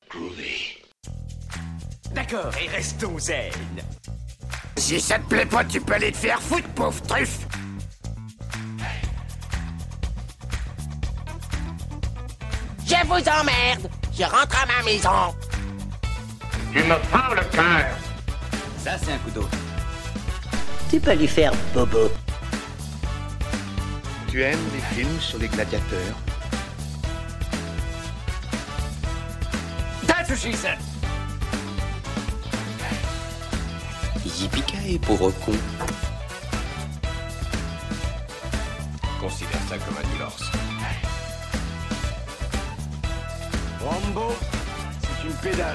Courez. D'accord, et restons zen. Si ça te plaît pas, tu peux aller te faire foutre, pauvre truffe. Je vous emmerde. Je rentre à ma maison. Tu me prends le cœur. Ça, c'est un coup d'eau. Tu peux lui faire bobo. Tu aimes les films sur les gladiateurs? That's what she said. Yippee-ki-yay, pauvre con. Considère ça comme un divorce. Rambo, c'est une pédale.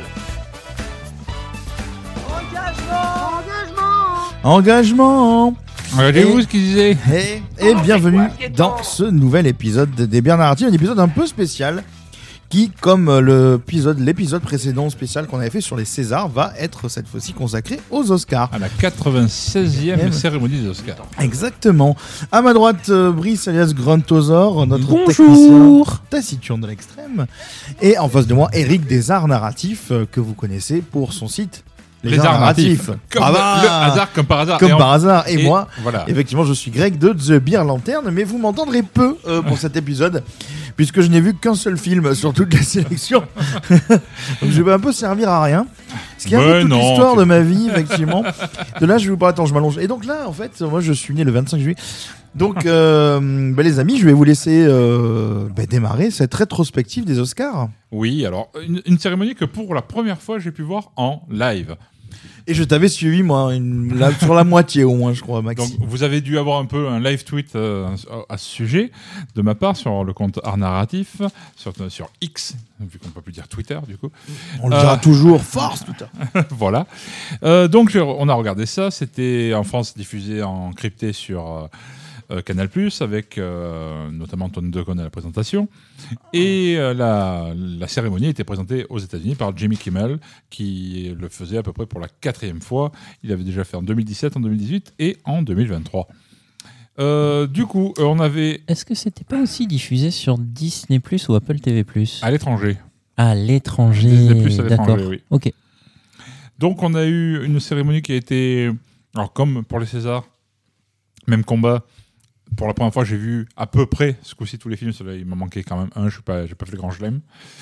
Engagement. Regardez-vous ce qu'il disait. Et bienvenue dans ce nouvel épisode des Bières Narratives, un épisode un peu spécial qui, comme l'épisode précédent spécial qu'on avait fait sur les Césars, va être cette fois-ci consacré aux Oscars. À la 96e cérémonie des Oscars. Exactement. À ma droite, Brice alias Gruntosaur, notre Bonjour. technicien taciturne de l'extrême. Et en face de moi, Eric des Arts Narratifs, que vous connaissez pour son site Les Arts Narratifs. Comme le hasard, comme par hasard. Comme par hasard. Et moi, voilà. effectivement, je suis Greg de The Beer Lantern, mais vous m'entendrez peu pour cet épisode, puisque je n'ai vu qu'un seul film sur toute la sélection. Donc je vais un peu servir à rien. Ce qui est un peu toute l'histoire de ma vie, effectivement. De là, je vais vous parler. Attends, je m'allonge. Et donc là, en fait, moi, je suis né le 25 juillet. Donc, les amis, je vais vous laisser démarrer cette rétrospective des Oscars. Oui, alors, une cérémonie que pour la première fois, j'ai pu voir en live. Et je t'avais suivi, moi, sur la moitié au moins, je crois, Maxi. Donc, vous avez dû avoir un peu un live tweet à ce sujet, de ma part, sur le compte Art Narratif, sur X, vu qu'on ne peut plus dire Twitter, du coup. On le dira toujours, force, Twitter. Voilà. Donc, on a regardé ça. C'était, en France, diffusé en crypté sur Canal+, avec notamment Tony Decaune à la présentation. Et la cérémonie était présentée aux États-Unis par Jimmy Kimmel, qui le faisait à peu près pour la 4e fois. Il avait déjà fait en 2017, en 2018 et en 2023. Du coup, on avait... Est-ce que c'était pas aussi diffusé sur Disney+ ou Apple TV+? À l'étranger. À l'étranger. Disney+ à l'étranger, d'accord. oui. Ok. Donc, on a eu une cérémonie qui a été... Alors, comme pour les Césars, même combat. Pour la première fois, j'ai vu à peu près ce coup-ci tous les films. Celui-là, il m'en manquait quand même un. J'ai pas fait le grand chelem.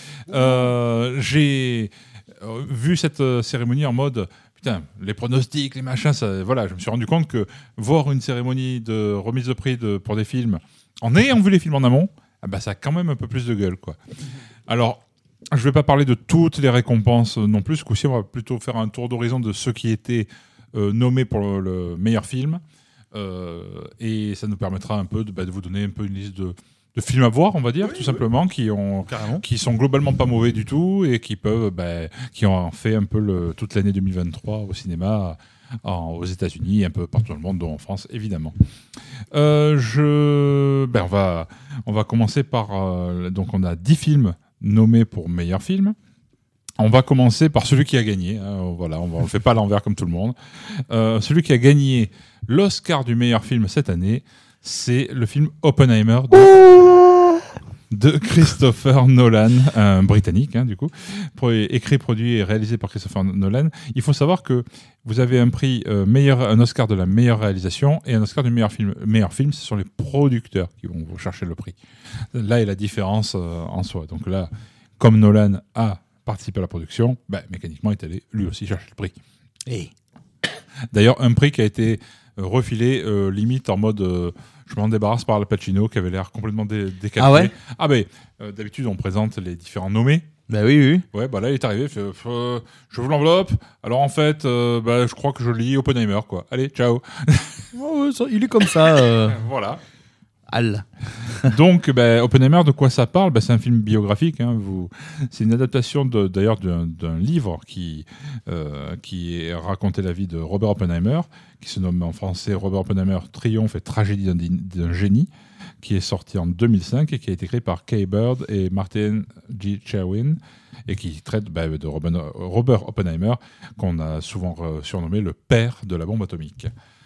J'ai vu cette cérémonie en mode putain, les pronostics, les machins. Ça, voilà, je me suis rendu compte que voir une cérémonie de remise de prix pour des films en ayant vu les films en amont, ça a quand même un peu plus de gueule, quoi. Alors, je vais pas parler de toutes les récompenses non plus. Ce coup-ci, on va plutôt faire un tour d'horizon de ceux qui étaient nommés pour le meilleur film. Et ça nous permettra un peu de vous donner un peu une liste de films à voir, on va dire, tout simplement, qui sont globalement pas mauvais du tout et qui ont fait un peu toute l'année 2023 au cinéma aux États-Unis et un peu partout dans le monde, dont en France évidemment. On va commencer par donc on a 10 films nommés pour meilleur film. On va commencer par celui qui a gagné. Voilà, on ne le fait pas à l'envers comme tout le monde. Celui qui a gagné l'Oscar du meilleur film cette année, c'est le film Oppenheimer de Christopher Nolan, un Britannique, du coup, écrit, produit et réalisé par Christopher Nolan. Il faut savoir que vous avez un prix un Oscar de la meilleure réalisation et un Oscar du meilleur film. Meilleur film, ce sont les producteurs qui vont vous chercher le prix. Là est la différence en soi. Donc là, comme Nolan a participé à la production, mécaniquement, il est allé lui aussi chercher le prix. Et d'ailleurs, un prix qui a été refilé limite en mode je m'en débarrasse par Al Pacino, qui avait l'air complètement décalé. Ah ouais. D'habitude, on présente les différents nommés. Oui. Ouais, là, il est arrivé, je vous l'enveloppe. Alors en fait, je crois que je lis Oppenheimer, quoi. Allez, ciao. Il est comme ça. Voilà. Donc, Oppenheimer, de quoi ça parle ? C'est un film biographique. C'est une adaptation d'ailleurs d'un livre qui racontait la vie de Robert Oppenheimer, qui se nomme en français Robert Oppenheimer, Triomphe et tragédie d'un génie, qui est sorti en 2005 et qui a été créé par Kay Bird et Martin G. Cherwin, et qui traite de Robert Oppenheimer, qu'on a souvent surnommé le père de la bombe atomique.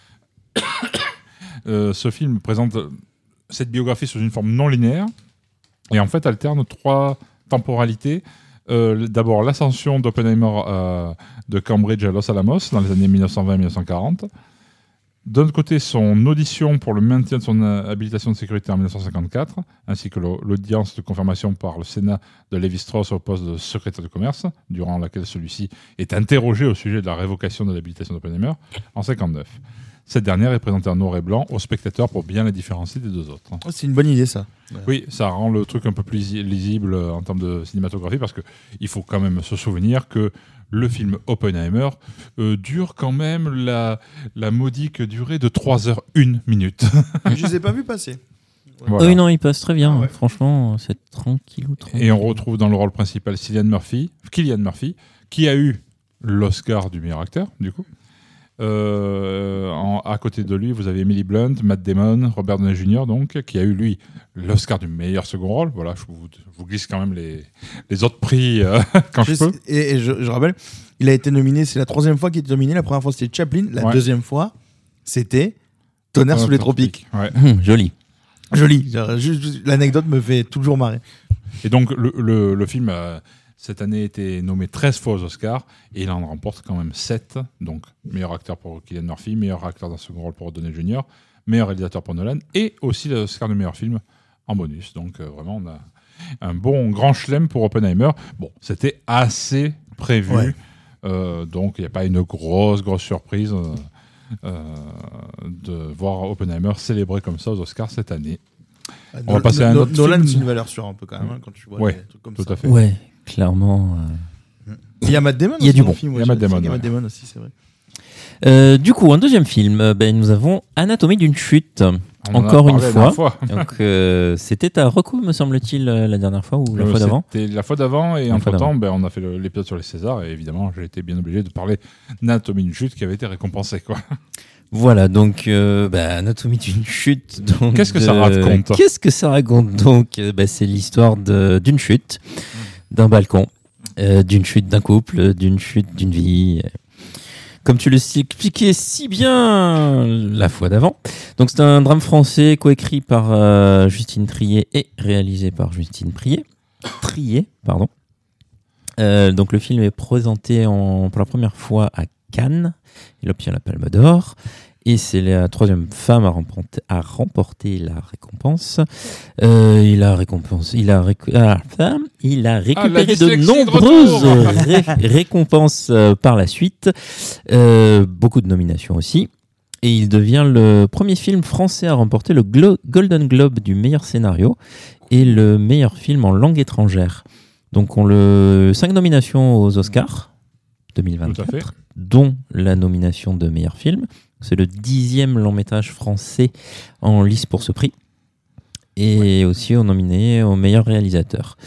Ce film présente cette biographie sous une forme non linéaire et en fait alterne 3 temporalités D'abord, l'ascension d'Oppenheimer de Cambridge à Los Alamos dans les années 1920-1940. D'un côté, son audition pour le maintien de son habilitation de sécurité en 1954, ainsi que l'audience de confirmation par le Sénat de Lévi-Strauss au poste de secrétaire du commerce, durant laquelle celui-ci est interrogé au sujet de la révocation de l'habilitation d'Oppenheimer en 1959. Cette dernière est présentée en noir et blanc aux spectateurs pour bien la différencier des deux autres. Oh, c'est une bonne idée, ça. Ouais. Oui, ça rend le truc un peu plus lisible en termes de cinématographie, parce qu'il faut quand même se souvenir que le film Oppenheimer dure quand même la modique durée de 3h01. Je ne les ai pas vus passer. Voilà. Oui, non, il passe très bien. Ah ouais. Franchement, c'est tranquille. Et on retrouve dans le rôle principal Cillian Murphy, qui a eu l'Oscar du meilleur acteur, du coup. À côté de lui, vous avez Emily Blunt, Matt Damon, Robert Downey Jr., donc, qui a eu, lui, l'Oscar du meilleur second rôle. Voilà, je vous glisse quand même les autres prix quand je peux. Et je rappelle, il a été nominé, c'est la 3e fois qu'il est nominé. La première fois, c'était Chaplin. La 2e fois, c'était Tonnerre sous les tropiques. Ouais. Joli. Joli. Juste, l'anecdote me fait toujours marrer. Et donc, le film cette année été nommé 13 fois aux Oscars et il en remporte quand même 7. Donc, meilleur acteur pour Cillian Murphy, meilleur acteur dans second rôle pour Downey Jr., meilleur réalisateur pour Nolan et aussi l'Oscar du meilleur film en bonus. Donc, vraiment, on a un bon grand chelem pour Oppenheimer. Bon, c'était assez prévu. Ouais. Donc, il n'y a pas une grosse surprise de voir Oppenheimer célébré comme ça aux Oscars cette année. On va passer à un autre Nolan, film. c'est une valeur sûre un peu quand même, quand tu vois des trucs comme tout ça. À fait. Ouais, clairement. Il y a Matt Damon. Il y a du bon. Film, il y a Matt Damon. Il y a Matt Damon aussi, c'est vrai. Du coup, un deuxième film, nous avons Anatomie d'une chute. Encore une fois. Donc, c'était ta reco, me semble-t-il, la dernière fois ou la fois d'avant. C'était la fois d'avant et entre-temps, on a fait l'épisode sur les Césars et évidemment, j'ai été bien obligé de parler d'Anatomie d'une chute qui avait été récompensé, quoi. Voilà, donc Anatomie d'une chute. Donc, qu'est-ce que ça raconte ? Donc, c'est l'histoire d'une chute, d'un balcon, d'une chute d'un couple, d'une chute d'une vie. Comme tu l'expliquais si bien la fois d'avant. Donc c'est un drame français coécrit par Justine Triet et réalisé par Justine Triet, pardon. Donc le film est présenté pour la première fois à Cannes. Il obtient la Palme d'Or. Et c'est la 3e femme à remporter la récompense. Il a récupéré de nombreuses récompenses par la suite. Beaucoup de nominations aussi. Et il devient le premier film français à remporter le Golden Globe du meilleur scénario et le meilleur film en langue étrangère. Donc 5 nominations aux Oscars 2024, dont la nomination de meilleur film. C'est le 10e long-métrage français en lice pour ce prix. Et aussi nominé au meilleur réalisateur.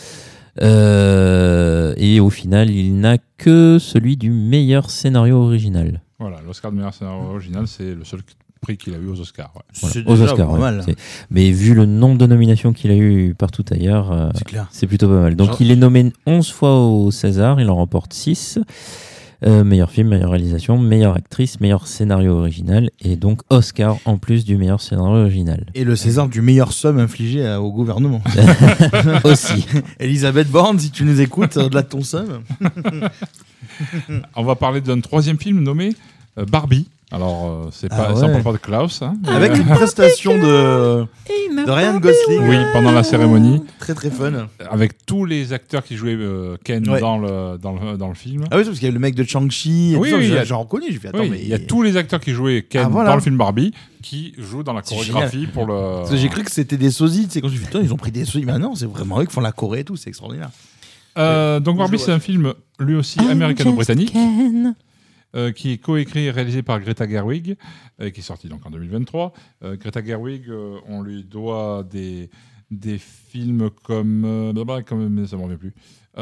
Et au final, il n'a que celui du meilleur scénario original. Voilà, l'Oscar du meilleur scénario original, c'est le seul prix qu'il a eu aux Oscars. Ouais. C'est aux déjà Oscars, pas mal. Mais vu le nombre de nominations qu'il a eu partout ailleurs, c'est plutôt pas mal. Donc il est nommé 11 fois au César, il en remporte 6. Meilleur film, meilleure réalisation, meilleure actrice, meilleur scénario original et donc Oscar en plus du meilleur scénario original. Et le César du meilleur somme infligé au gouvernement. Aussi. Elisabeth Borne, si tu nous écoutes, au-delà de ton somme. On va parler d'un 3e film nommé Barbie. Alors, ça parle pas de Klaus. Hein, avec une prestation de Ryan Gosling. Oui, pendant la cérémonie. Très très fun. Avec tous les acteurs qui jouaient Ken dans le film. Ah oui, parce qu'il y a le mec de Shang-Chi. J'ai reconnu. J'ai fait, attends, mais... Il y a tous les acteurs qui jouaient Ken dans le film Barbie qui jouent dans la chorégraphie pour le. Parce que j'ai cru que c'était des sosies. Tu sais, quand j'ai vu, ils ont pris des sosies. Mais non, c'est vraiment eux qui font la Corée et tout. C'est extraordinaire. Donc Barbie, c'est un film lui aussi américano-britannique. Qui est coécrit et réalisé par Greta Gerwig, qui est sorti donc en 2023. Greta Gerwig, on lui doit des films comme ça me revient plus.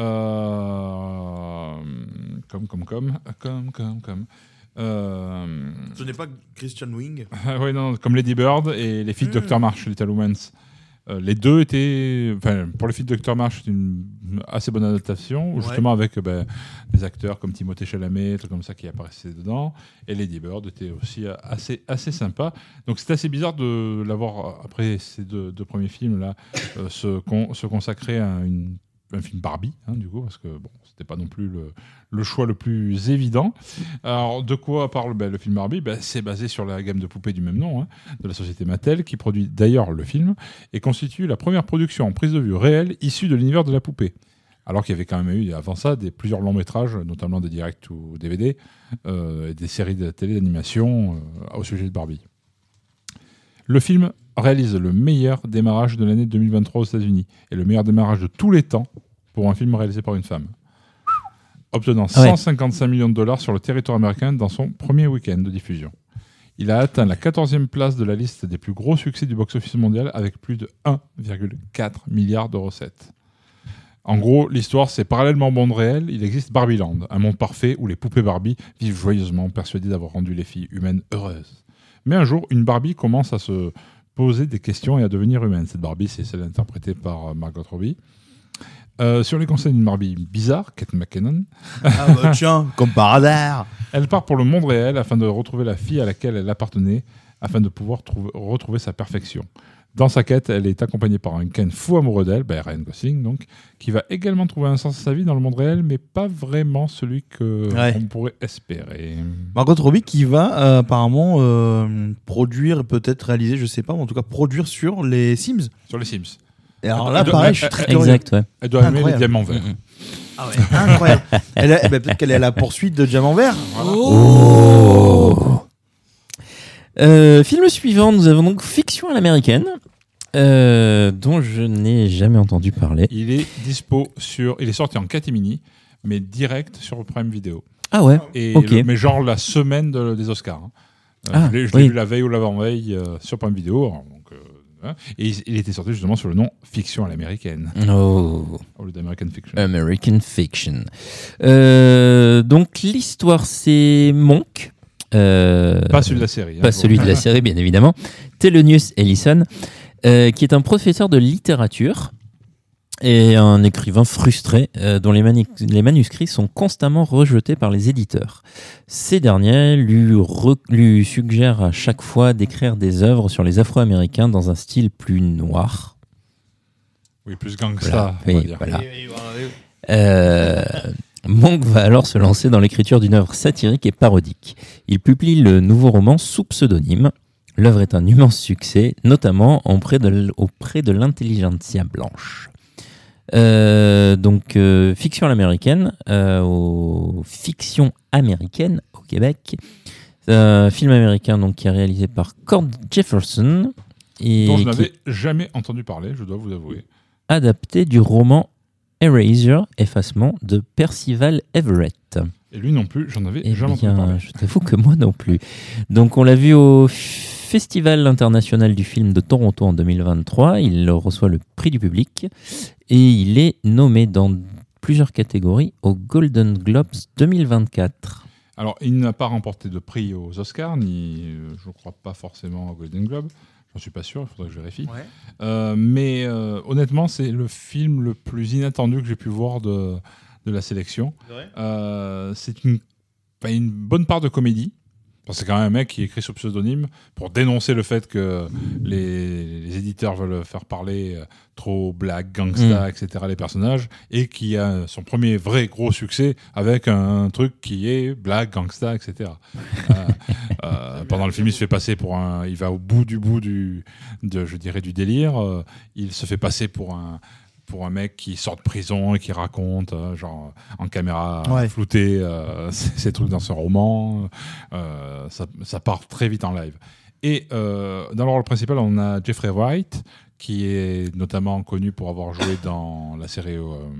Ce n'est pas Christian Wing. Oui, non, comme Lady Bird et Les filles de Dr. March, Little Women's. Les deux étaient, pour les filles de Dr. March, c'est une assez bonne adaptation, justement avec des acteurs comme Timothée Chalamet, trucs comme ça qui apparaissaient dedans. Et Lady Bird était aussi assez sympa. Donc c'est assez bizarre de l'avoir, après ces deux premiers films là, se consacrer à une un film Barbie, du coup, parce que bon, c'était pas non plus le choix le plus évident. Alors, de quoi parle le film Barbie ? C'est basé sur la gamme de poupées du même nom, de la société Mattel, qui produit d'ailleurs le film, et constitue la première production en prise de vue réelle issue de l'univers de la poupée. Alors qu'il y avait quand même eu, avant ça, plusieurs longs métrages, notamment des directs ou DVD, et des séries de télé d'animation au sujet de Barbie. Le film réalise le meilleur démarrage de l'année 2023 aux États-Unis et le meilleur démarrage de tous les temps pour un film réalisé par une femme, obtenant 155 millions de dollars sur le territoire américain dans son premier week-end de diffusion. Il a atteint la 14e place de la liste des plus gros succès du box-office mondial avec plus de 1,4 milliard de recettes. En gros, l'histoire, c'est parallèlement au monde réel, il existe Barbieland, un monde parfait où les poupées Barbie vivent joyeusement, persuadées d'avoir rendu les filles humaines heureuses. Mais un jour, une Barbie commence à se poser des questions et à devenir humaine. Cette Barbie, c'est celle interprétée par Margot Robbie. Sur les conseils d'une Barbie bizarre, Kate McKinnon. Tiens, comme par hasard. Elle part pour le monde réel afin de retrouver la fille à laquelle elle appartenait, afin de pouvoir retrouver sa perfection. Dans sa quête, elle est accompagnée par un Ken fou amoureux d'elle, Ryan Gosling, donc, qui va également trouver un sens à sa vie dans le monde réel, mais pas vraiment celui qu'on pourrait espérer. Margot Robbie qui va apparemment produire, peut-être réaliser, je sais pas, mais en tout cas produire sur les Sims. Sur les Sims. Et alors là, pareil, je suis très curieux. Exact, ouais. Elle doit aimer les diamants verts. Ah ouais, incroyable. Peut-être qu'elle est à la poursuite de Diamant Vert. Film suivant, nous avons donc Fiction à l'américaine, dont je n'ai jamais entendu parler. Il est il est sorti en catimini, mais direct sur Prime Video. Ah ouais. Et ok. mais genre la semaine des Oscars. Je l'ai vu la veille ou l'avant-veille sur Prime Video. Et il était sorti justement sur le nom Fiction à l'américaine. Au lieu d'American Fiction. American Fiction. Donc l'histoire, c'est Monk. Pas celui de la série. Pas celui de la série, bien évidemment. Thelonious Ellison, qui est un professeur de littérature et un écrivain frustré dont les manuscrits sont constamment rejetés par les éditeurs. Ces derniers lui suggèrent à chaque fois d'écrire des œuvres sur les Afro-Américains dans un style plus noir. Oui, plus gangsta, on va dire. Monk va alors se lancer dans l'écriture d'une œuvre satirique et parodique. Il publie le nouveau roman sous pseudonyme. L'œuvre est un immense succès, notamment auprès de l'intelligentsia blanche. Fiction à l'américaine, Fiction américaine au Québec. Film américain donc, qui est réalisé par Cord Jefferson. Dont je n'avais jamais entendu parler, je dois vous avouer. Adapté du roman Erasure, Effacement de Percival Everett. Et lui non plus, j'en avais jamais entendu parler. Je t'avoue que moi non plus. Donc on l'a vu au Festival international du film de Toronto en 2023. Il reçoit le prix du public et il est nommé dans plusieurs catégories aux Golden Globes 2024. Alors, il n'a pas remporté de prix aux Oscars, ni je ne crois pas forcément aux Golden Globes. J'en suis pas sûr, il faudrait que je vérifie. Ouais. Mais honnêtement, c'est le film le plus inattendu que j'ai pu voir de la sélection. C'est une bonne part de comédie. C'est quand même un mec qui écrit sous pseudonyme pour dénoncer le fait que les éditeurs veulent faire parler trop black, gangsta, etc. les personnages, et qui a son premier vrai gros succès avec un truc qui est black, gangsta, etc. Pendant le film, il se fait passer il va au bout du délire. Il se fait passer pour un mec qui sort de prison et qui raconte, genre en caméra floutée, ces trucs dans son roman. Ça part très vite en live. Et dans le rôle principal, on a Jeffrey Wright, qui est notamment connu pour avoir joué dans la série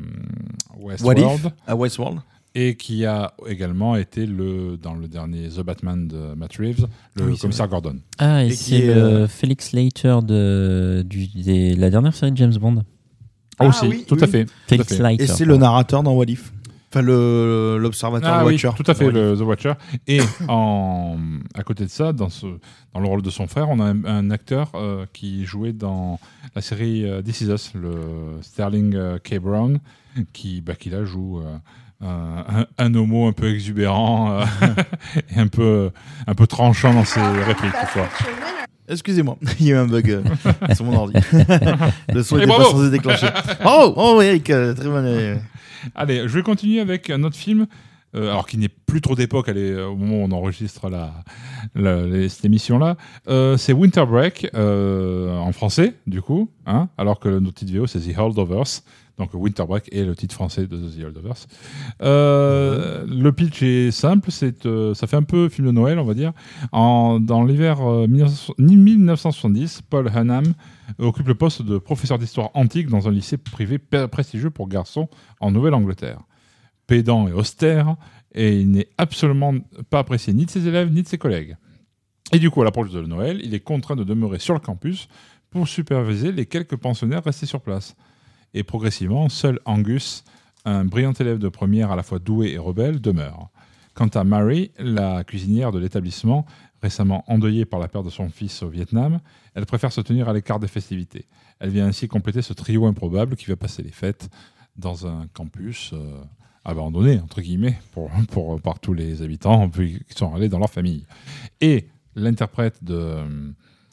Westworld. Et qui a également été dans le dernier The Batman de Matt Reeves, le commissaire Gordon. Ah, et c'est Felix Leiter de la dernière série de James Bond. Aussi, tout à fait. Felix Leiter. Et c'est le narrateur dans What If. Enfin, l'observateur de Watcher. Oui, tout à fait, The Watcher. Et à côté de ça, dans le rôle de son frère, on a un acteur qui jouait dans la série This Is Us, le Sterling K. Brown, qui là joue un homo un peu exubérant et un peu tranchant dans ses répliques, parfois. Excusez-moi, il y a eu un bug sur mon ordi. Le son Et n'était pas bravo. censé déclencher. Oh, Eric, très bonne. Allez, je vais continuer avec un autre film, alors qui n'est plus trop d'époque, au moment où on enregistre cette émission-là. C'est Winter Break, en français, du coup, hein, alors que notre titre VO, c'est The Holdovers. Donc Winter Break est le titre français de The Holdovers. Le pitch est simple, ça fait un peu film de Noël, on va dire. Dans l'hiver 1970, Paul Hunham occupe le poste de professeur d'histoire antique dans un lycée privé prestigieux pour garçons en Nouvelle-Angleterre. Pédant et austère, et il n'est absolument pas apprécié ni de ses élèves ni de ses collègues. Et du coup, à l'approche de Noël, il est contraint de demeurer sur le campus pour superviser les quelques pensionnaires restés sur place. Et progressivement, seul Angus, un brillant élève de première à la fois doué et rebelle, demeure. Quant à Mary, la cuisinière de l'établissement, récemment endeuillée par la perte de son fils au Vietnam, elle préfère se tenir à l'écart des festivités. Elle vient ainsi compléter ce trio improbable qui va passer les fêtes dans un campus abandonné, entre guillemets, par tous les habitants qui sont allés dans leur famille. Et l'interprète de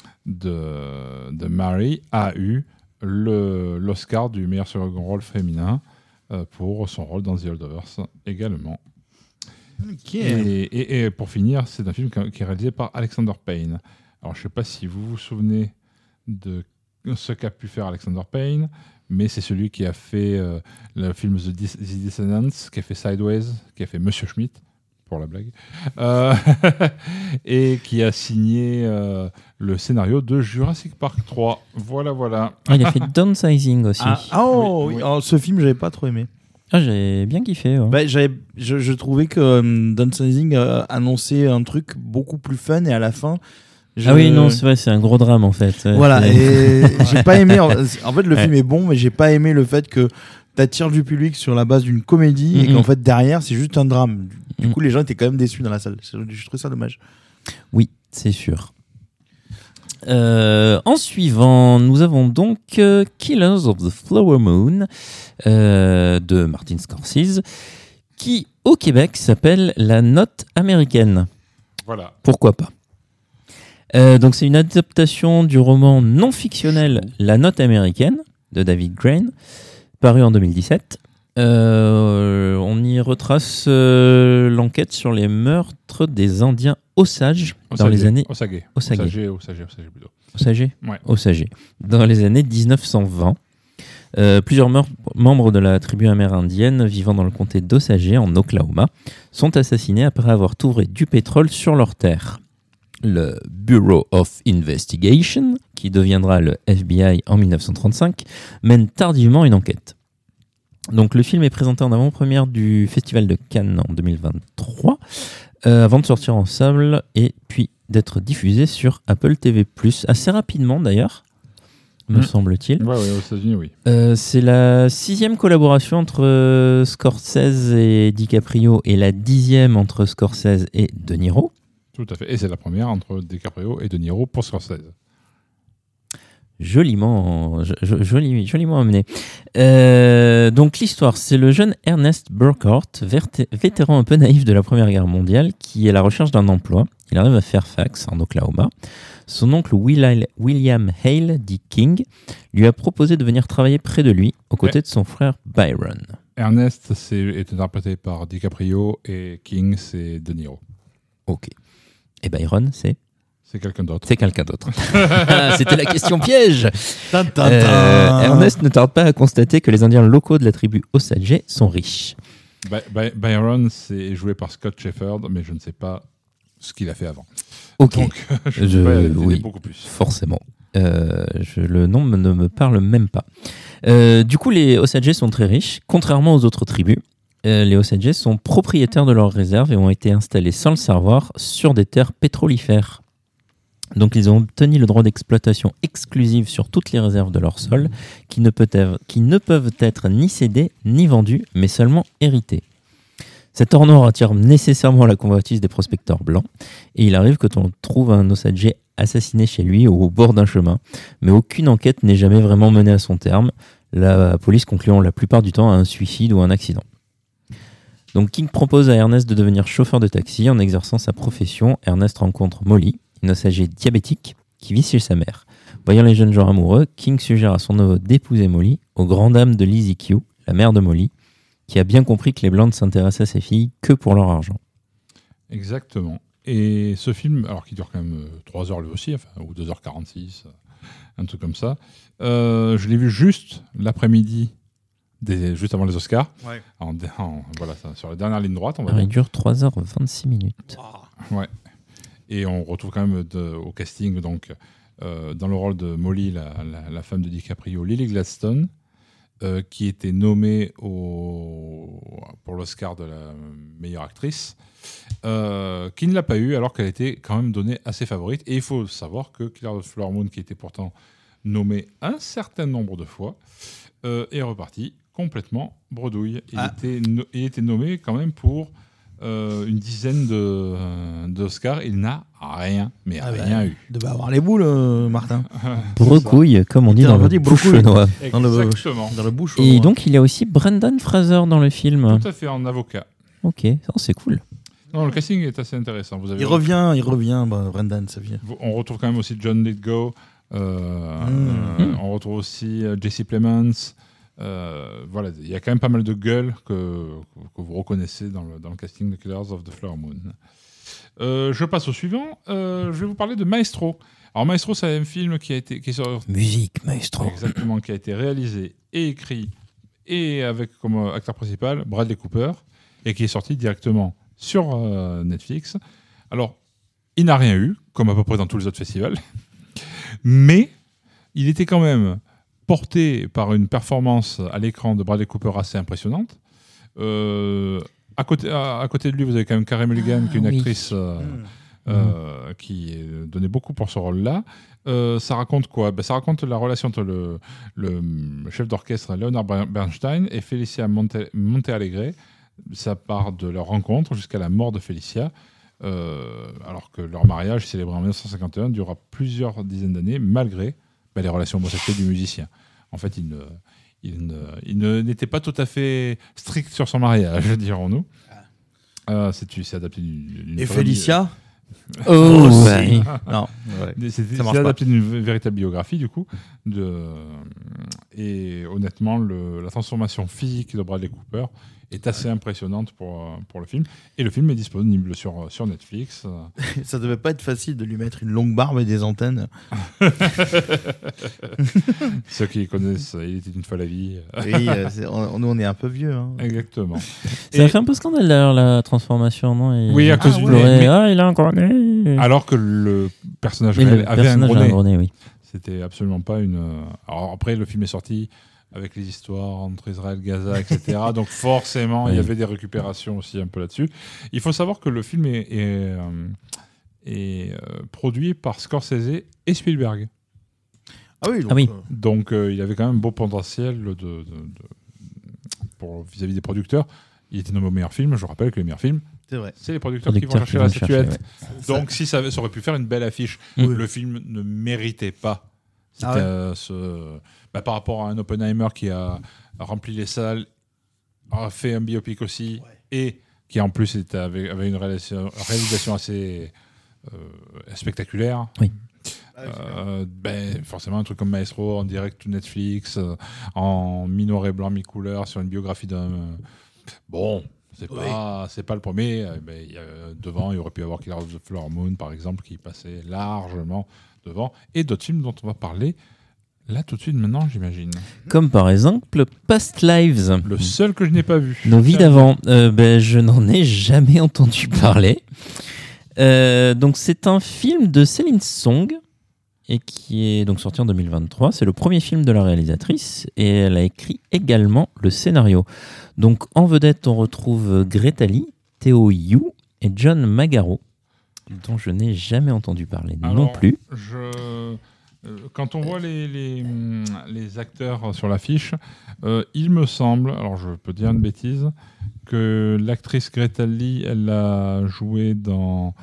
Mary a eu l'Oscar du meilleur second rôle féminin pour son rôle dans The Holdovers également. Okay. Et pour finir, c'est un film qui est réalisé par Alexander Payne. Alors je ne sais pas si vous vous souvenez de ce qu'a pu faire Alexander Payne, mais c'est celui qui a fait le film The Descendants, qui a fait Sideways, qui a fait Monsieur Schmidt, pour la blague, et qui a signé le scénario de Jurassic Park 3. Voilà. Ah, il a fait Downsizing aussi. Oui. Alors, ce film, j'avais pas trop aimé. Ah, j'ai bien kiffé. Ouais. Bah, je trouvais que Downsizing annonçait un truc beaucoup plus fun, et à la fin... Ah oui, non, c'est vrai, c'est un gros drame en fait. Voilà, et j'ai pas aimé... En fait, le film est bon, mais j'ai pas aimé le fait que t'attires du public sur la base d'une comédie et qu'en fait, derrière, c'est juste un drame. Du coup, les gens étaient quand même déçus dans la salle. Je trouve ça dommage. Oui, c'est sûr. En suivant, nous avons donc Killers of the Flower Moon de Martin Scorsese, qui au Québec s'appelle La Note américaine. Voilà. Pourquoi pas. Donc c'est une adaptation du roman non fictionnel La Note américaine de David Crane, paru en 2017. On y retrace l'enquête sur les meurtres des Indiens Osage dans les années... Osage plutôt. Osage ? Ouais. Osage. Dans les années 1920. Plusieurs membres de la tribu amérindienne vivant dans le comté d'Osage, en Oklahoma, sont assassinés après avoir trouvé du pétrole sur leurs terres. Le Bureau of Investigation, qui deviendra le FBI en 1935, mène tardivement une enquête. Donc le film est présenté en avant-première du Festival de Cannes en 2023, avant de sortir en salle et puis d'être diffusé sur Apple TV+, assez rapidement d'ailleurs, me semble-t-il. Ouais, aux États-Unis, oui. C'est la 6e collaboration entre Scorsese et DiCaprio et la 10e entre Scorsese et De Niro. Tout à fait. Et c'est la première entre DiCaprio et De Niro pour Scorsese. Joliment amené. Donc l'histoire, c'est le jeune Ernest Burkhart, vétéran un peu naïf de la Première Guerre mondiale, qui est à la recherche d'un emploi. Il arrive à Fairfax, en Oklahoma. Son oncle William Hale, dit King, lui a proposé de venir travailler près de lui, aux côtés de son frère Byron. Ernest est interprété par DiCaprio et King, c'est De Niro. Ok. Et Byron, c'est quelqu'un d'autre. C'est quelqu'un d'autre. C'était la question piège. Ernest ne tarde pas à constater que les Indiens locaux de la tribu Osage sont riches. Byron, c'est joué par Scott Shepherd, mais je ne sais pas ce qu'il a fait avant. Ok. Donc, je vais oui, beaucoup plus. Forcément. Le nom ne me parle même pas. Du coup, les Osage sont très riches, contrairement aux autres tribus. Les Osage sont propriétaires de leurs réserves et ont été installés sans le savoir sur des terres pétrolifères. Donc ils ont obtenu le droit d'exploitation exclusive sur toutes les réserves de leur sol, qui ne peuvent être ni cédées ni vendues, mais seulement héritées. Cet or attire nécessairement la convoitise des prospecteurs blancs, et il arrive que l'on trouve un Osage assassiné chez lui au bord d'un chemin, mais aucune enquête n'est jamais vraiment menée à son terme, la police concluant la plupart du temps à un suicide ou un accident. Donc King propose à Ernest de devenir chauffeur de taxi. En exerçant sa profession, Ernest rencontre Molly, une Osage diabétique qui vit chez sa mère. Voyant les jeunes gens amoureux, King suggère à son neveu d'épouser Molly, aux grandes dames de Lizzie Q, la mère de Molly, qui a bien compris que les Blancs ne s'intéressaient à ses filles que pour leur argent. Exactement. Et ce film, alors qui dure quand même 3 heures lui aussi, enfin, ou 2h46, un truc comme ça, je l'ai vu juste l'après-midi, juste avant les Oscars, Ouais. Voilà, sur la dernière ligne droite. On va Alors, il dire. dure 3h26 minutes. Ouais. Et on retrouve quand même au casting, donc, dans le rôle de Molly, la femme de DiCaprio, Lily Gladstone, qui était nommée pour l'Oscar de la meilleure actrice, qui ne l'a pas eu alors qu'elle était quand même donnée à ses favorites. Et il faut savoir que Killers of the Flower Moon, qui était pourtant nommé un certain nombre de fois, est reparti complètement bredouille. Il était nommé quand même pour une dizaine d'Oscars. Il n'a rien eu. Devait avoir les boules, Martin. Brecouille, comme on dit dans le bouchonnois. Exactement. Dans le bouche. Et donc, il y a aussi Brendan Fraser dans le film. Tout à fait, en avocat. Ok, c'est cool. Non, le casting est assez intéressant. Il revient, Brendan, ça vient. On retrouve quand même aussi John Lithgow. On retrouve aussi Jesse Plemons. Voilà, il y a quand même pas mal de gueules que vous reconnaissez dans le casting de Killers of the Flower Moon. Je passe au suivant. Je vais vous parler de Maestro. Alors Maestro, c'est un film qui est sur Musique, Maestro. Exactement, qui a été réalisé et écrit et avec comme acteur principal Bradley Cooper et qui est sorti directement sur Netflix. Alors, il n'a rien eu, comme à peu près dans tous les autres festivals, mais il était quand même porté par une performance à l'écran de Bradley Cooper assez impressionnante. À côté de lui, vous avez quand même Carey Mulligan, qui est une actrice qui donnait beaucoup pour ce rôle-là. Ça raconte quoi ? Ça raconte la relation entre le chef d'orchestre Leonard Bernstein et Felicia Montealegre. Ça part de leur rencontre jusqu'à la mort de Felicia, alors que leur mariage, célébré en 1951, durera plusieurs dizaines d'années, malgré les relations homosexuelles du musicien. En fait, il n'était pas tout à fait strict sur son mariage, dirons-nous. C'est adapté d'une... Et Felicia ouais. Non, c'est adapté d'une véritable biographie, du coup. Et honnêtement, la transformation physique de Bradley Cooper est assez impressionnante pour le film. Et le film est disponible sur Netflix. Ça devait pas être facile de lui mettre une longue barbe et des antennes. Ceux qui connaissent, il était une fois la vie. Oui, nous on est un peu vieux. Hein. Exactement. Ça a fait un peu scandale d'ailleurs la transformation, non ? Oui, à cause du mais... il a un grenade. Alors que le personnage réel avait un grenade. Oui. C'était absolument pas une... Alors après, le film est sorti avec les histoires entre Israël, Gaza, etc. Donc forcément, il y avait des récupérations aussi un peu là-dessus. Il faut savoir que le film est produit par Scorsese et Spielberg. Ah oui. Donc il avait quand même un beau potentiel vis-à-vis des producteurs. Il était nommé au meilleur film. Je rappelle que les meilleurs films, c'est les producteurs qui vont chercher la statuette. Donc si ça aurait pu faire une belle affiche. Le film ne méritait pas. Par rapport à un Oppenheimer qui a rempli les salles, a fait un biopic aussi, et qui en plus avait une réalisation assez spectaculaire. Oui. Forcément, un truc comme Maestro en direct to Netflix, en minoré blanc mi-couleur sur une biographie d'un... c'est pas le premier. Devant, il aurait pu y avoir Killers of the Flower Moon, par exemple, qui passait largement devant, et d'autres films dont on va parler là tout de suite maintenant, j'imagine. Comme par exemple Past Lives. Le seul que je n'ai pas vu. Nos vies d'avant. Je n'en ai jamais entendu parler. Donc c'est un film de Céline Song et qui est donc sorti en 2023. C'est le premier film de la réalisatrice et elle a écrit également le scénario. Donc en vedette, on retrouve Greta Lee, Theo Yu et John Magaro, dont je n'ai jamais entendu parler non plus. Quand on voit les acteurs sur l'affiche, il me semble, alors je peux dire une bêtise, que l'actrice Greta Lee, elle a joué dans...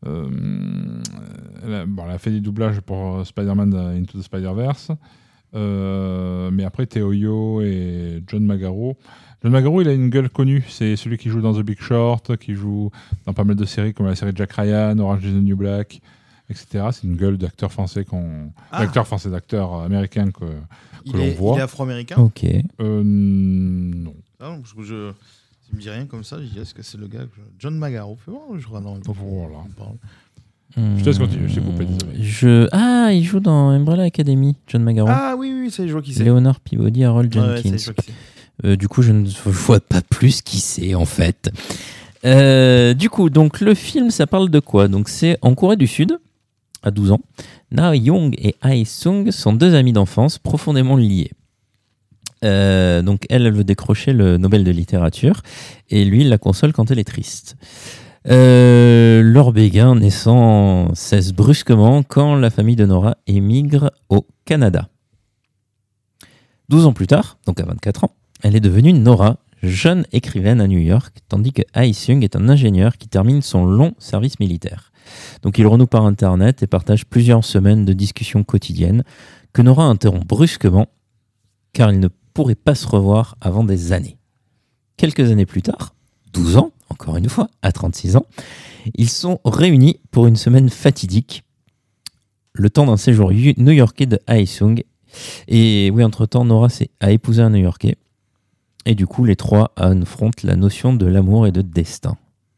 elle a fait des doublages pour Spider-Man Into the Spider-Verse, mais après Theo Yu et John Magaro. John Magaro, il a une gueule connue, c'est celui qui joue dans The Big Short, qui joue dans pas mal de séries comme la série Jack Ryan, Orange is the New Black, etc. C'est une gueule d'acteur français d'acteur américain que l'on voit. Il est afro-américain. Ok. Non. Ah non, parce que il me dit rien comme ça. Je dis est-ce que c'est le gars John Magaro? Je crois non. Voilà. On parle. Je te laisse continuer, je t'ai coupé, désolé. Il joue dans Umbrella Academy, John Magaro. Ah oui, ça, je vois qui c'est. Leonard Peabody, Harold Jenkins. Ouais, ça, je vois qui c'est. Du coup, je ne vois pas plus qui c'est en fait. Du coup, donc le film, ça parle de quoi? Donc c'est en Corée du Sud, à 12 ans. Na Young et Ae Sung sont deux amis d'enfance profondément liés. Donc elle veut décrocher le Nobel de littérature et lui, il la console quand elle est triste. Leur béguin naissant cesse brusquement quand la famille de Nora émigre au Canada. 12 ans plus tard, donc à 24 ans, elle est devenue Nora, jeune écrivaine à New York, tandis que Ae-sung est un ingénieur qui termine son long service militaire. Donc ils renouent par Internet et partagent plusieurs semaines de discussions quotidiennes que Nora interrompt brusquement car ils ne pourraient pas se revoir avant des années. Quelques années plus tard, 12 ans, encore une fois, à 36 ans, ils sont réunis pour une semaine fatidique, le temps d'un séjour new-yorkais de Ae-sung. Et oui, entre-temps, Nora a épousé un New-Yorkais. Et du coup, les trois affrontent la notion de l'amour et de destin.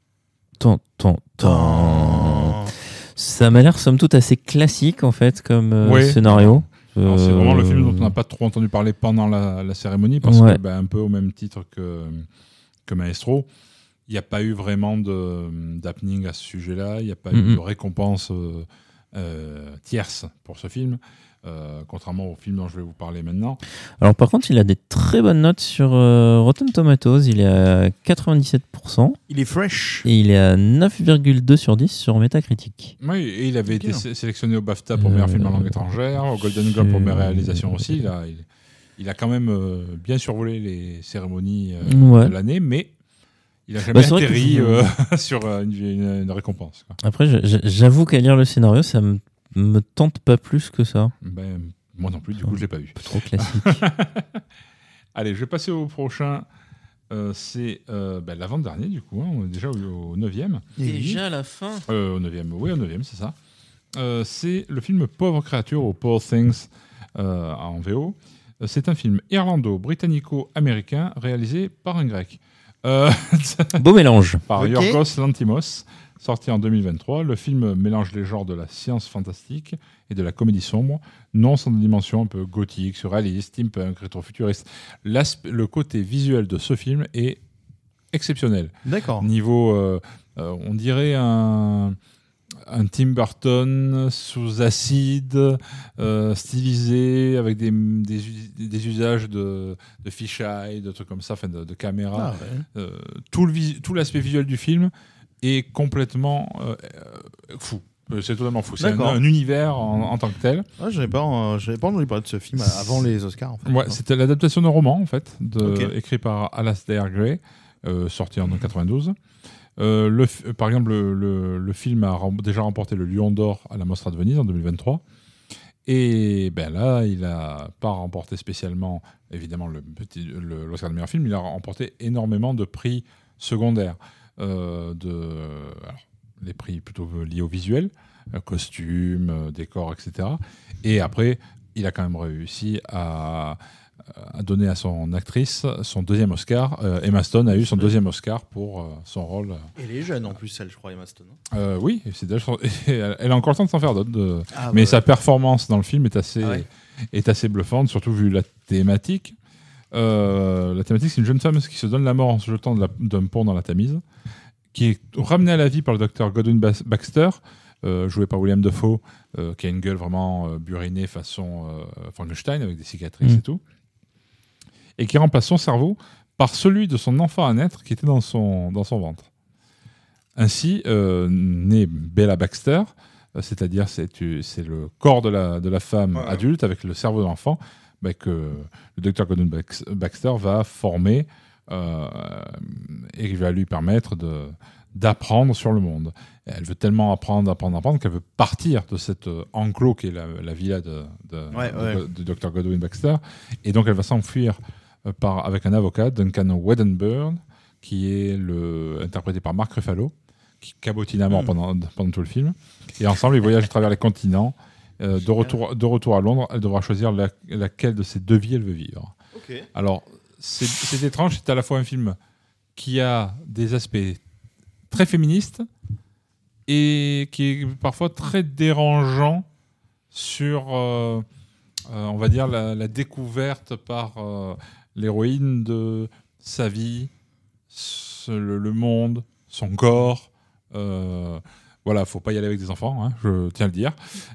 Ça m'a l'air, somme toute, assez classique, en fait, comme scénario. Alors, c'est vraiment le film dont on n'a pas trop entendu parler pendant la cérémonie, parce que, un peu au même titre que Maestro, il n'y a pas eu vraiment d'happening à ce sujet-là, il n'y a pas eu de récompense tierce pour ce film. Contrairement au film dont je vais vous parler maintenant. Alors par contre, il a des très bonnes notes sur Rotten Tomatoes. Il est à 97%. Il est fresh. Et il est à 9,2 sur 10 sur Metacritic. Oui, et il avait été sélectionné au BAFTA pour meilleur film en langue étrangère, au Golden Globe pour meilleure réalisation aussi. Il a quand même bien survolé les cérémonies de l'année, mais il n'a jamais atterri sur une récompense. Quoi. Après, j'avoue qu'à lire le scénario, ça me tente pas plus que ça. Moi non plus, du coup je l'ai pas vu. Trop classique. Allez, je vais passer au prochain. C'est l'avant-dernier du coup. On est déjà au 9e. Déjà à la fin Au 9e, oui, au 9e, c'est ça. C'est le film Pauvre créature ou Poor Things en VO. C'est un film irlando-britannico-américain réalisé par un grec. Beau mélange. Par Yorgos Lanthimos. Sorti en 2023, le film mélange les genres de la science fantastique et de la comédie sombre, non sans des dimensions un peu gothiques, surréalistes, steampunk, rétro-futuriste. Le côté visuel de ce film est exceptionnel. D'accord. Niveau, on dirait un Tim Burton sous acide, stylisé, avec des usages de fisheye, de trucs comme ça, de caméra. Ah ouais. Tout l'aspect visuel du film est complètement fou. C'est totalement fou. C'est un univers en tant que tel. Ah, j'avais pas entendu parler de ce film avant les Oscars. En fait. Ouais, c'était l'adaptation d'un roman en fait, écrit par Alasdair Gray, sorti en 92. Par exemple, le film a déjà remporté le Lion d'Or à la Mostra de Venise en 2023. Et là, il n'a pas remporté spécialement, évidemment, l'Oscar de meilleur film. Il a remporté énormément de prix secondaires. Les prix plutôt liés au visuel, costumes, décors, etc. Et après, il a quand même réussi à donner à son actrice son deuxième Oscar. Emma Stone a eu son deuxième Oscar pour son rôle. Elle est jeune en plus, elle, je crois, Emma Stone. Oui, elle a encore le temps de s'en faire d'autres. Mais sa performance dans le film est assez bluffante, surtout vu la thématique. La thématique, c'est une jeune femme qui se donne la mort en se jetant d'un pont dans la Tamise, qui est ramenée à la vie par le docteur Godwin Baxter, joué par William Dafoe, qui a une gueule vraiment burinée façon Frankenstein, avec des cicatrices et tout, et qui remplace son cerveau par celui de son enfant à naître qui était dans son ventre. Ainsi, naît Bella Baxter, c'est-à-dire c'est le corps de la femme adulte avec le cerveau de l'enfant, que le docteur Godwin Baxter va former et va lui permettre d'apprendre sur le monde. Et elle veut tellement apprendre qu'elle veut partir de cet enclos qui est la villa de docteur Godwin Baxter. Et donc elle va s'enfuir avec un avocat, Duncan Wedderburn, qui est interprété par Mark Ruffalo, qui cabotine à mort pendant tout le film. Et ensemble, ils voyagent à travers les continents. De retour à Londres, elle devra choisir laquelle de ces deux vies elle veut vivre. Ok. Alors, c'est étrange, c'est à la fois un film qui a des aspects très féministes et qui est parfois très dérangeant sur, on va dire, la découverte par l'héroïne de sa vie, le monde, son corps. Voilà, faut pas y aller avec des enfants, hein, je tiens à le dire.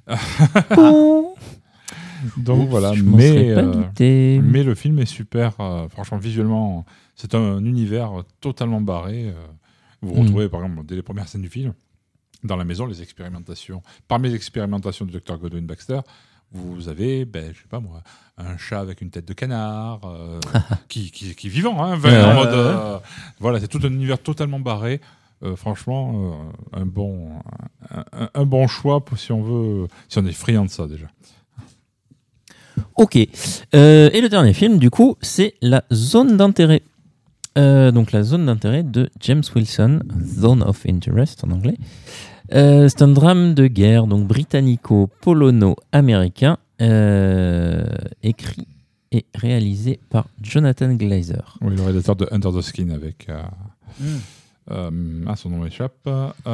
Donc voilà, mais le film est super. Franchement, visuellement, c'est un univers totalement barré. Vous retrouvez, par exemple, dès les premières scènes du film, dans la maison, les expérimentations. Parmi les expérimentations du Dr Godwin Baxter, vous avez, je sais pas moi, un chat avec une tête de canard, qui est vivant, hein, en mode. Voilà, c'est tout un univers totalement barré. Franchement, un bon choix si on est friand de ça déjà. Ok. Et le dernier film, du coup, c'est La Zone d'intérêt. Donc la zone d'intérêt de James Wilson, Zone of Interest en anglais. C'est un drame de guerre, donc britannico-polono-américain, écrit et réalisé par Jonathan Glazer. Oui, le réalisateur de Under the Skin avec. Son nom m'échappe.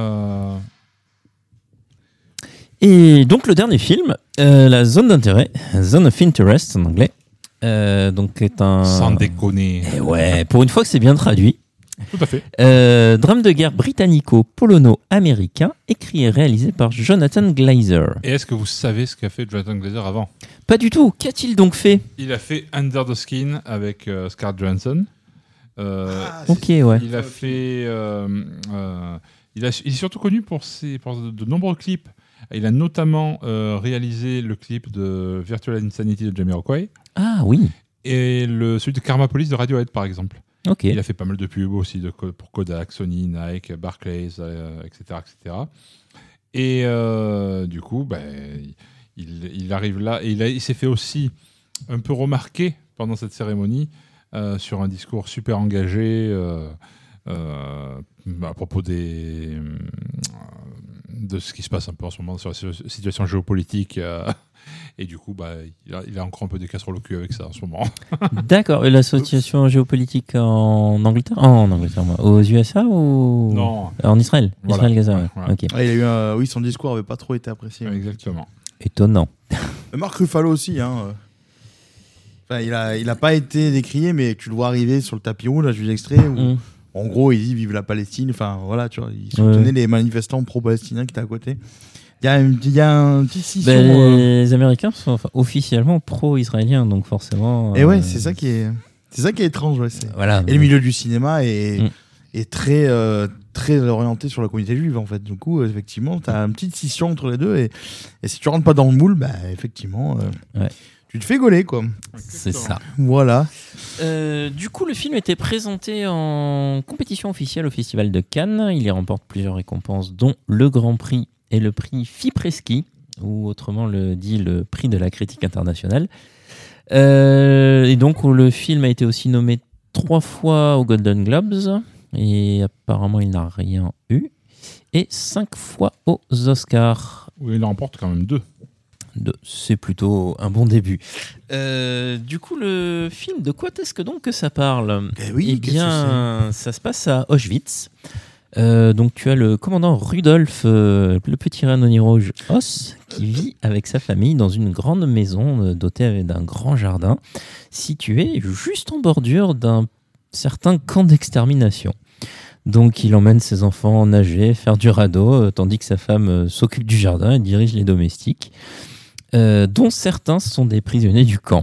Et donc le dernier film, La Zone d'intérêt, Zone of Interest en anglais, donc est un... Sans déconner. Ouais, pour une fois que c'est bien traduit. Tout à fait. Drame de guerre britannico-polono-américain, écrit et réalisé par Jonathan Glazer. Et est-ce que vous savez ce qu'a fait Jonathan Glazer avant ? Pas du tout. Qu'a-t-il donc fait ? Il a fait Under the Skin avec Scarlett Johansson. Ok, ouais. Il a fait. Il est surtout connu pour de nombreux clips. Il a notamment réalisé le clip de Virtual Insanity de Jamiroquai. Ah oui. Et celui de Karma Police de Radiohead, par exemple. Ok. Il a fait pas mal de pubs aussi pour Kodak, Sony, Nike, Barclays, etc., etc. Et du coup, il arrive là. Et il s'est fait aussi un peu remarquer pendant cette cérémonie. Sur un discours super engagé à propos de ce qui se passe un peu en ce moment sur la situation géopolitique et du coup il a encore un peu des casseroles au cul avec ça en ce moment. D'accord. Et l'association géopolitique en Angleterre, aux USA ou non, en Israël, voilà. Israël-Gaza. Ouais. Ok. Il a eu son discours avait pas trop été apprécié. Exactement. Étonnant. Marc Ruffalo aussi, hein. Enfin, il a pas été décrié, mais tu le vois arriver sur le tapis rouge, là, j'ai vu l'extrait où, en gros, il dit vive la Palestine. Enfin, voilà, tu vois, il soutenait les manifestants pro-palestiniens qui étaient à côté. Il y a une petite scission. Les Américains sont officiellement pro-israéliens, donc forcément. Et ouais, c'est ça qui est étrange. Ouais, voilà. Et le milieu du cinéma est très orienté sur la communauté juive, en fait. Du coup, effectivement, tu as une petite scission entre les deux. Et si tu rentres pas dans le moule, effectivement. Tu te fais gauler, quoi. C'est ça. Voilà. Du coup, le film était présenté en compétition officielle au Festival de Cannes. Il y remporte plusieurs récompenses, dont le Grand Prix et le prix Fipreschi, ou autrement le prix de la critique internationale. Et donc, le film a été aussi nommé 3 fois aux Golden Globes, et apparemment, il n'a rien eu. Et 5 fois aux Oscars. Oui, il en remporte quand même 2. C'est plutôt un bon début. Du coup, le film, de quoi est-ce que ça parle ? Eh bien, ça se passe à Auschwitz. Donc, tu as le commandant Rudolf, le petit Rhinocéros Os, qui vit avec sa famille dans une grande maison dotée d'un grand jardin, situé juste en bordure d'un certain camp d'extermination. Donc, il emmène ses enfants nager, faire du radeau, tandis que sa femme s'occupe du jardin et dirige les domestiques. Dont certains sont des prisonniers du camp.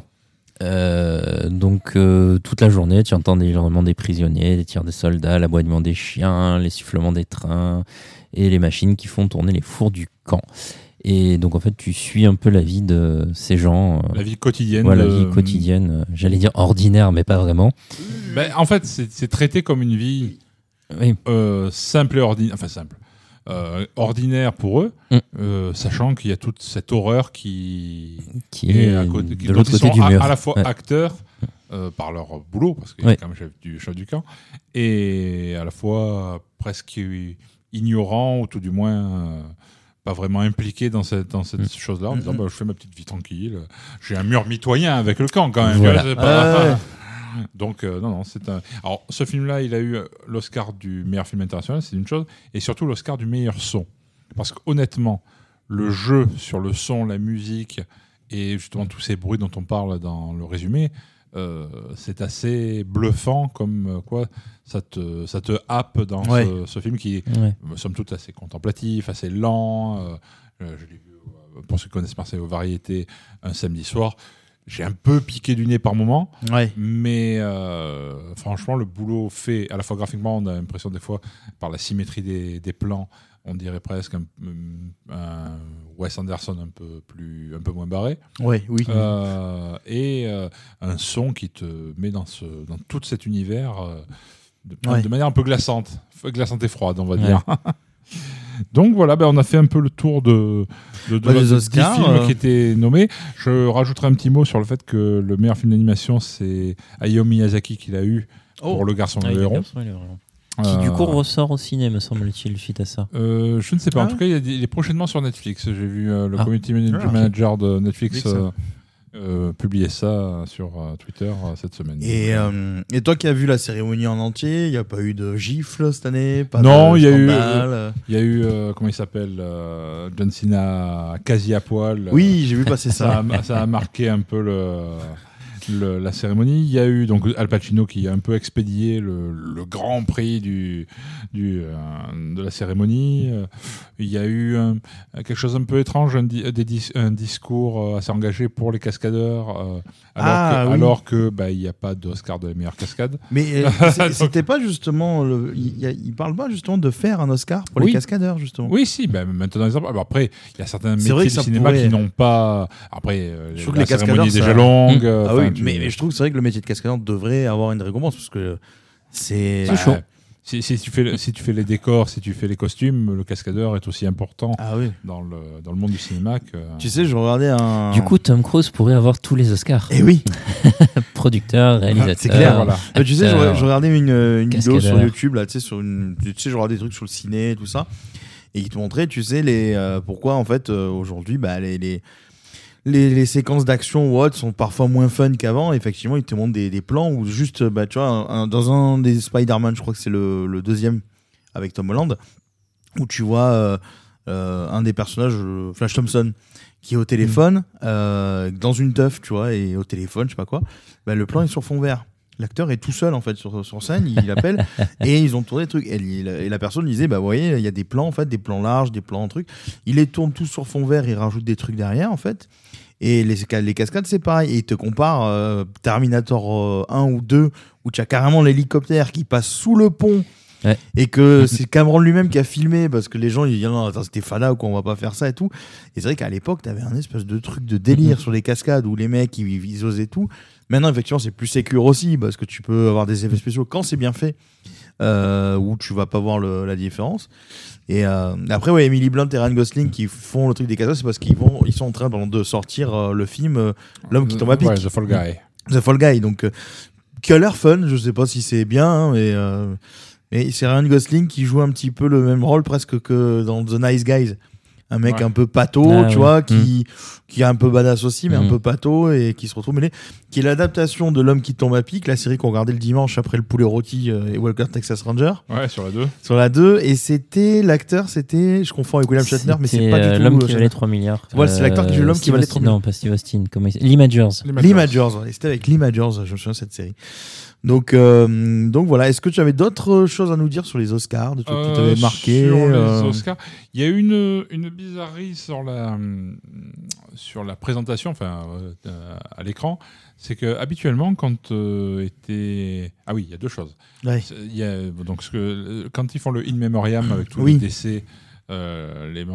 Donc toute la journée, tu entends des hurlements des prisonniers, des tirs des soldats, l'aboiement des chiens, les sifflements des trains et les machines qui font tourner les fours du camp. Et donc en fait, tu suis un peu la vie de ces gens. La vie quotidienne. La vie quotidienne. J'allais dire ordinaire, mais pas vraiment. En fait, c'est traité comme une vie simple et ordinaire. Enfin simple. Ordinaire pour eux, sachant qu'il y a toute cette horreur qui est à côté, de l'autre côté du mur. À la fois acteurs par leur boulot, parce qu'il y a quand même chef du camp, et à la fois presque ignorant ou tout du moins pas vraiment impliqué dans cette chose-là, en disant je fais ma petite vie tranquille, j'ai un mur mitoyen avec le camp quand même. Voilà. C'est pas... Donc non, c'est un... Alors ce film-là, il a eu l'Oscar du meilleur film international, c'est une chose, et surtout l'Oscar du meilleur son. Parce qu'honnêtement, le jeu sur le son, la musique et justement tous ces bruits dont on parle dans le résumé, c'est assez bluffant comme quoi ça te happe dans ce film qui est somme toute assez contemplatif, assez lent. Je l'ai vu, pour ceux qui connaissent Marseille aux variétés, un samedi soir. J'ai un peu piqué du nez par moment, mais franchement, le boulot fait, à la fois graphiquement, on a l'impression des fois, par la symétrie des plans, on dirait presque un Wes Anderson un peu moins barré. Et un son qui te met dans tout cet univers de manière un peu glaçante et froide, on va dire. Donc voilà, on a fait un peu le tour des films qui étaient nommés. Je rajouterai un petit mot sur le fait que le meilleur film d'animation, c'est Hayao Miyazaki qui l'a eu pour Le Garçon et le Héron. Qui du coup ressort au cinéma, me semble-t-il, suite à ça. Je ne sais pas. En tout cas, il est prochainement sur Netflix. J'ai vu le community manager de Netflix publier ça sur Twitter cette semaine. Et toi qui as vu la cérémonie en entier, il n'y a pas eu de gifle cette année? Non, il y a eu comment il s'appelle, John Cena quasi à poil. Oui, j'ai vu passer ça. Ça a marqué un peu la cérémonie. Il y a eu donc Al Pacino qui a un peu expédié le grand prix de la cérémonie. Il y a eu quelque chose un peu étrange, un discours assez engagé pour les cascadeurs, alors que il n'y a pas d'Oscar de la meilleure cascade. Mais c'était pas justement il parle pas justement de faire un Oscar pour les cascadeurs justement. Oui, si. Maintenant, après, il y a certains métiers du cinéma qui n'ont pas. Après, je trouve que la cérémonie est déjà longue. Mais je trouve que c'est vrai que le métier de cascadeur devrait avoir une récompense parce que c'est chaud. Si tu fais les décors, si tu fais les costumes, le cascadeur est aussi important dans le monde du cinéma que... Tu sais, je regardais un... Du coup, Tom Cruise pourrait avoir tous les Oscars. Eh oui. Producteur, réalisateur. C'est clair, voilà. Tu sais, je regardais une vidéo sur YouTube, là, tu sais, je regardais des trucs sur le ciné, tout ça, et qui te montrait, tu sais, pourquoi, en fait, aujourd'hui, les séquences d'action ou autres sont parfois moins fun qu'avant. Effectivement, ils te montrent des plans où juste, tu vois, dans un des Spider-Man, je crois que c'est le deuxième avec Tom Holland, où tu vois un des personnages, Flash Thompson, qui est au téléphone, dans une teuf, tu vois, et au téléphone, je sais pas quoi. Le plan est sur fond vert. L'acteur est tout seul en fait sur scène, il appelle et ils ont tourné des trucs. Et la personne disait vous voyez, il y a des plans en fait, des plans larges, des plans trucs. Il les tourne tous sur fond vert, il rajoute des trucs derrière en fait. Et les cascades c'est pareil. Et il te compare Terminator 1 ou 2 où tu as carrément l'hélicoptère qui passe sous le pont. Et que c'est Cameron lui-même qui a filmé parce que les gens ils disent non attends c'était fada ou quoi, on va pas faire ça et tout. Et c'est vrai qu'à l'époque t'avais un espèce de truc de délire sur les cascades où les mecs ils osaient tout. Maintenant effectivement c'est plus sécure aussi parce que tu peux avoir des effets spéciaux quand c'est bien fait où tu vas pas voir la différence. Et après Emily Blunt et Ryan Gosling qui font le truc des cascades, c'est parce qu'ils sont en train de sortir le film L'homme qui tombe à pic. The Fall Guy. The Fall Guy, donc qui a l'air fun, je sais pas si c'est bien mais c'est Ryan Gosling qui joue un petit peu le même rôle presque que dans The Nice Guys. Un mec un peu pâteau, tu vois, qui est un peu badass aussi, mais un peu pâteau et qui se retrouve mêlé. Qui est l'adaptation de L'homme qui tombe à pic, la série qu'on regardait le dimanche après le poulet rôti et Walker Texas Ranger. Ouais, sur la 2. Sur la 2. Et l'acteur, je confonds avec William Shatner, mais c'est pas du tout l'homme qui valait 3 milliards. Voilà, c'est l'acteur qui joue l'homme qui valait 3 milliards. Non, pas Steve Austin. Lee Majors. Lee Majors, c'était avec Lee Majors, je me souviens de cette série. Donc voilà, est-ce que tu avais d'autres choses à nous dire sur les Oscars, de trucs qui t'avaient marqué sur les Oscars, il y a eu une bizarrerie sur la présentation, à l'écran, c'est que habituellement quand il y a deux choses. Ouais. Donc quand ils font le In Memoriam avec tous les décès, les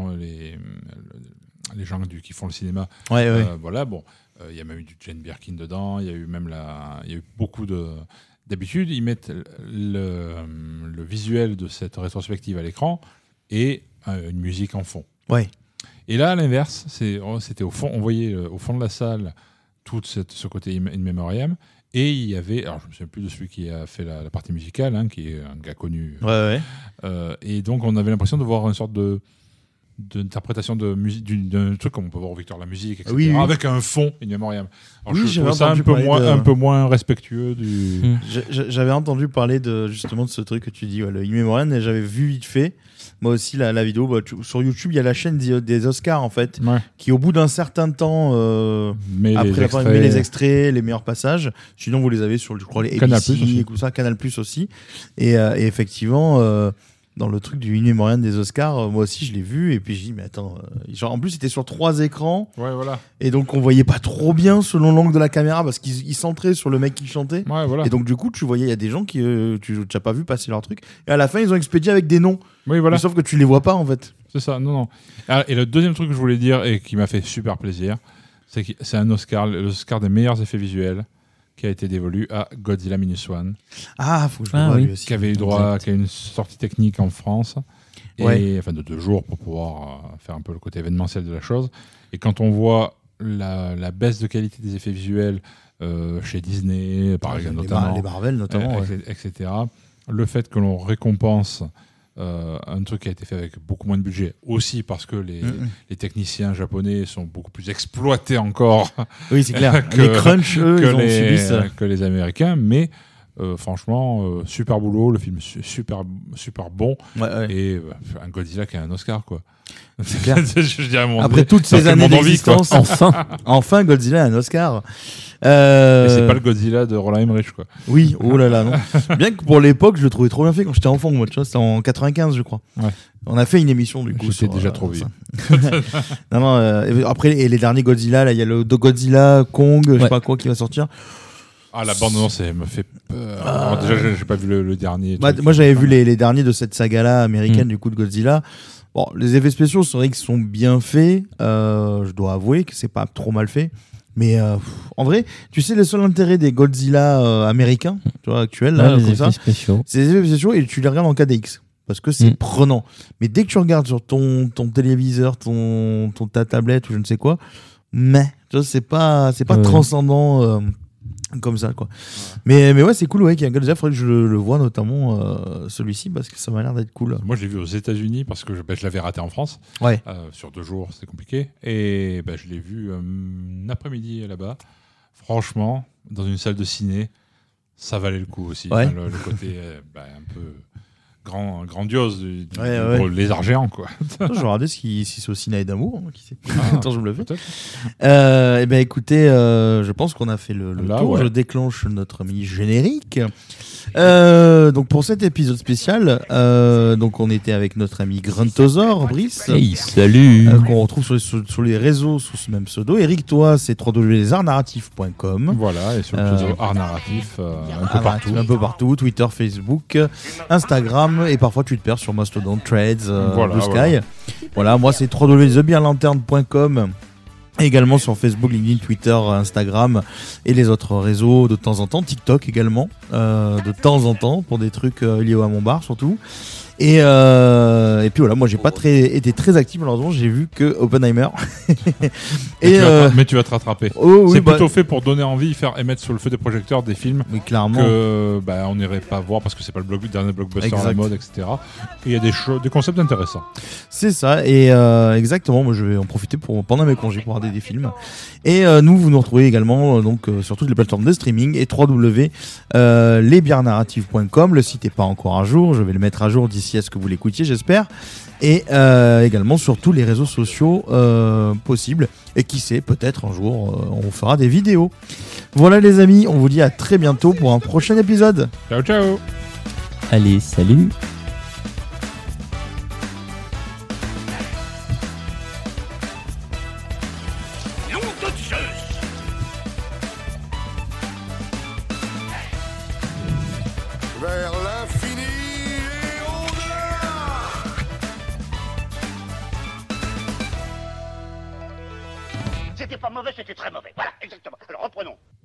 gens qui font le cinéma, voilà, bon. Il y a même eu du Jane Birkin dedans, il y a eu beaucoup de... D'habitude, ils mettent le visuel de cette rétrospective à l'écran et une musique en fond. Ouais. Et là, à l'inverse, c'était au fond, on voyait au fond de la salle tout ce côté In Memoriam, et il y avait, alors je ne me souviens plus de celui qui a fait la partie musicale, qui est un gars connu, Et donc, on avait l'impression de voir une sorte d'interprétation de musique, d'un truc comme on peut voir au Victor de la musique, etc. Oui. Avec un fond in memoriam. Alors, Oui, je trouve ça un peu moins respectueux du. J'avais entendu parler justement de ce truc que tu dis, le in memoriam, et j'avais vu vite fait. Moi aussi, la vidéo, sur YouTube, il y a la chaîne des Oscars, en fait, qui, au bout d'un certain temps, après avoir mis les extraits, les meilleurs passages, sinon vous les avez sur, je crois, les ABC, et tout ça, Canal Plus aussi. Et effectivement, dans le truc du in memoriam des Oscars, moi aussi, je l'ai vu, et puis je dis, mais attends, genre, en plus, c'était sur 3 écrans, et donc on voyait pas trop bien selon l'angle de la caméra, parce qu'ils centraient sur le mec qui chantait. Et donc, du coup, tu voyais, il y a des gens qui, tu n'as pas vu passer leur truc, et à la fin, ils ont expédié avec des noms. Oui, voilà. Mais sauf que tu les vois pas en fait. C'est ça, non. Et le deuxième truc que je voulais dire et qui m'a fait super plaisir, c'est que c'est un Oscar, l'Oscar des meilleurs effets visuels, qui a été dévolu à Godzilla Minus One. Ah, faut que je le voie lui aussi. Qui avait eu droit à une sortie technique en France, enfin de 2 jours pour pouvoir faire un peu le côté événementiel de la chose. Et quand on voit la baisse de qualité des effets visuels chez Disney, par exemple, notamment, les Marvel notamment, etc. Le fait que l'on récompense un truc qui a été fait avec beaucoup moins de budget, aussi parce que les techniciens japonais sont beaucoup plus exploités encore. Oui, c'est clair. Les crunchs, eux, que les Américains, mais franchement, super boulot, le film super bon, et un Godzilla qui a un Oscar, quoi. C'est clair. Je dirais après toutes ces années d'existence, enfin Godzilla a un Oscar. Mais c'est pas le Godzilla de Roland Emmerich, quoi. Oui, oh là là, non. Bien que pour l'époque, je le trouvais trop bien fait quand j'étais enfant, moi, tu vois, c'était en 95, je crois. On a fait une émission du coup. J'étais déjà trop vieux. Non, après, et les derniers Godzilla, là, il y a le Godzilla, Kong, je sais pas quoi qui va sortir. Ah, la bande-annonce, elle me fait peur. Alors, déjà, j'ai pas vu le dernier. Moi, j'avais vu les derniers de cette saga-là américaine, du coup, de Godzilla. Bon, les effets spéciaux, c'est vrai qu'ils sont bien faits. Je dois avouer que c'est pas trop mal fait. Mais en vrai, tu sais, le seul intérêt des Godzilla américains, tu vois, actuels, là, comme ça, c'est les effets spéciaux et tu les regardes en 4DX. Parce que c'est prenant. Mais dès que tu regardes sur ton téléviseur, ta tablette ou je ne sais quoi, tu vois, c'est pas transcendant comme ça, quoi. Mais ouais, c'est cool, qu'il y a un Godzilla. Il faudrait que je le vois, notamment celui-ci, parce que ça m'a l'air d'être cool. Moi, je l'ai vu aux États-Unis parce que je l'avais raté en France. Sur 2 jours, c'est compliqué. Et je l'ai vu un après-midi là-bas. Franchement, dans une salle de ciné, ça valait le coup aussi. Enfin, le côté un peu grandiose du lézard géant, quoi. Je vais regarder si c'est au ciné d'amour, qui sait. Attends, je me le fais. Écoutez, je pense qu'on a fait le tour. Je déclenche notre mini générique. Donc pour cet épisode spécial, donc on était avec notre ami Gruntosaur, Brice. Hey, salut. Qu'on retrouve sur les réseaux sous ce même pseudo. Eric, toi, c'est www.artsnarratif.com. Voilà, et sur le pseudo Art Narratif, un peu partout, Twitter, Facebook, Instagram, et parfois tu te perds sur Mastodon, Threads, Blue Sky. Voilà, moi c'est www.thebeerlanterne.com. Également sur Facebook, LinkedIn, Twitter, Instagram et les autres réseaux de temps en temps, TikTok également, de temps en temps pour des trucs liés à mon bar surtout. Et puis voilà, moi j'ai pas été très actif, malheureusement, j'ai vu que Oppenheimer. Mais tu vas te rattraper. C'est plutôt fait pour donner envie, faire émettre sur le feu des projecteurs des films que on n'irait pas voir parce que c'est pas le dernier blockbuster à la mode, etc. Et il y a des concepts intéressants. C'est ça, et exactement, moi je vais en profiter pendant mes congés pour regarder des films. Et vous nous retrouvez également sur toutes les plateformes de streaming et www.lesbiernarratives.com. Le site n'est pas encore à jour, je vais le mettre à jour d'ici à ce que vous l'écoutiez, j'espère. Et également sur tous les réseaux sociaux possibles. Et qui sait, peut-être un jour on fera des vidéos. Voilà les amis, on vous dit à très bientôt pour un prochain épisode. Ciao ciao. Allez, salut. Vers l'infini et au-delà. C'était pas mauvais, c'était très mauvais. Voilà, exactement. Alors reprenons.